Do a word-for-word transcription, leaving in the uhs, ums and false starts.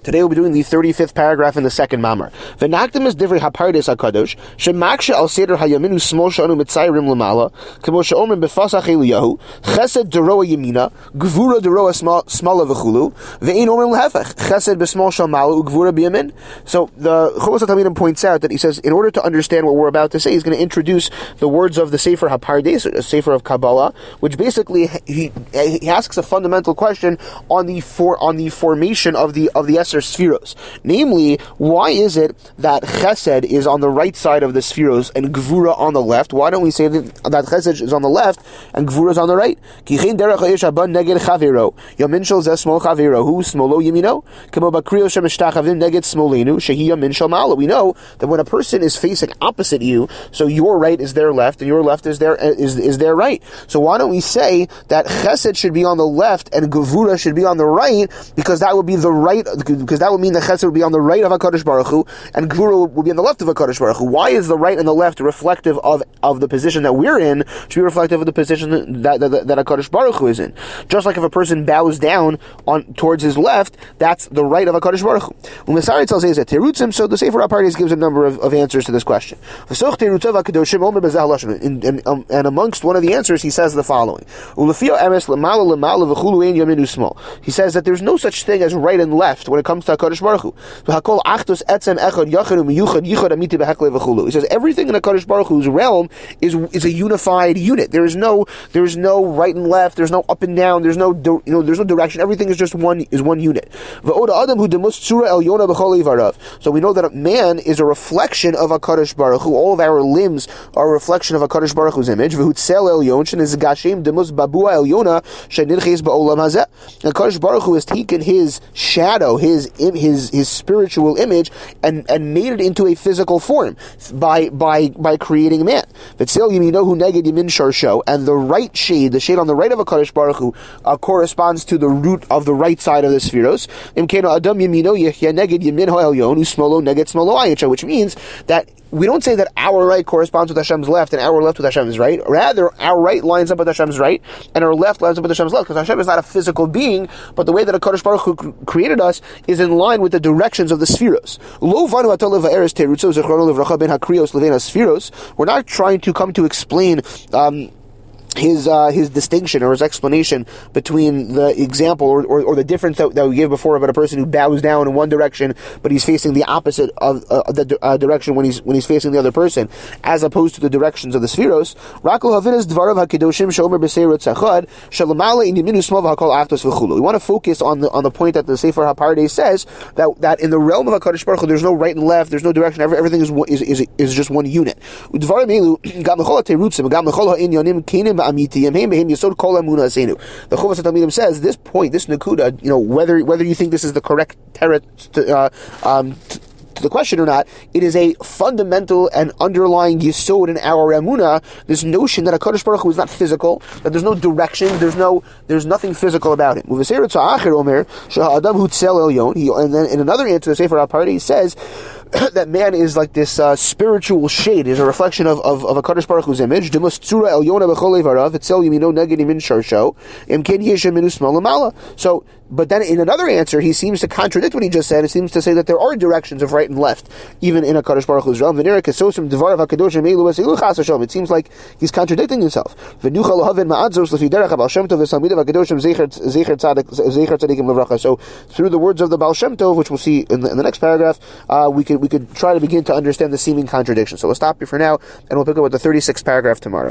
Today we'll be doing the thirty-fifth paragraph in the second mamar. V'nakdim is divrei hapardes hakadosh shemaksha al seder hayaminu smol shanu mitzayrim lamala kemo she'omrim befasach eliyahu chesed deroa yamina gvura deroa smala v'chulu ve'in omrim lehefech chesed b'smol shalmala ugvura b'yamin. So the Chovos HaTalmidim points out that he says in order to understand what we're about to say, he's going to introduce the words of the Sefer HaPardes, a Sefer of Kabbalah, which basically he he asks a fundamental question on the for on the formation of the of the Eser Spheros. Namely, why is it that Chesed is on the right side of the Spheros and Gvura on the left? Why don't we say that, that Chesed is on the left and Gvura is on the right? Kichein derech hayesh haba neged chavero yamin shel zeh smol chavero hu smolo yamino kemo bakriyo shemishtachavim neged smolenu shehi yamin shel ma'ala. We know that when a person is facing opposite you, so your right is their left and your left is their is is their right. So why don't we say that Chesed should be on the left and Gevura should be on the right, because that would be the right, because that would mean that Chesed would be on the right of HaKadosh Baruch Hu and Gevura would be on the left of HaKadosh Baruch Hu. Why is the right and the left reflective of, of the position that we're in to be reflective of the position that, that, that HaKadosh Baruch Hu is in? Just like if a person bows down on towards his left, that's the right of HaKadosh Baruch Hu. When the Sari tells us that Terutzim, so the Sefer HaPardes gives a number of, of answers to this question. And, and, um, and amongst one of the answers, he says the following. He says that there's no such thing as right and left when it comes to HaKadosh Baruch Hu. He says everything in HaKadosh Baruch Hu's realm is is a unified unit. There is no there is no right and left. There's no up and down. There's no you know there's no direction. Everything is just one is one unit. So we know that a man is a reflection of HaKadosh Baruch Hu. All of our limbs are a reflection of HaKadosh Baruch Hu's image. HaKadosh Baruch Hu has taken his shadow, his his his spiritual image, and, and made it into a physical form by by by creating man. And the right shade, the shade on the right of HaKadosh Baruch Hu, uh, corresponds to the root of the right side of the spheros, which means that we don't say that our right corresponds with Hashem's left and our left with Hashem's right. Rather, our right lines up with Hashem's right and our left lines up with Hashem's left, because Hashem is not a physical being, but the way that HaKadosh Baruch Hu created us is in line with the directions of the spheros. We're not trying to come to explain um, his uh, his distinction or his explanation between the example or, or, or the difference that, that we gave before about a person who bows down in one direction but he's facing the opposite of uh, the uh, direction when he's when he's facing the other person, as opposed to the directions of the spheros. We want to focus on the on the point that the Sefer HaPardes says that that in the realm of HaKadosh Baruch Hu there's no right and left, there's no direction, everything is is is, is just one unit. The Chovos HaTalmidim says this point, this Nakuda, you know, whether whether you think this is the correct teretz to, uh, um, to, to the question or not, it is a fundamental and underlying yesod in our emunah, this notion that HaKadosh Baruch Hu is not physical, that there's no direction, there's no there's nothing physical about him. And then in another answer, the Sefer HaPardes, he says that man is like this uh, spiritual shade, is a reflection of, of, of HaKadosh Baruch Hu's image. So, but then in another answer, he seems to contradict what he just said. It seems to say that there are directions of right and left, even in HaKadosh Baruch Hu's realm. It seems like he's contradicting himself. So, through the words of the Baal Shem Tov, which we'll see in the, in the next paragraph, uh, we could we could try to begin to understand the seeming contradiction. So we'll stop here for now, and we'll pick up with the thirty-sixth paragraph tomorrow.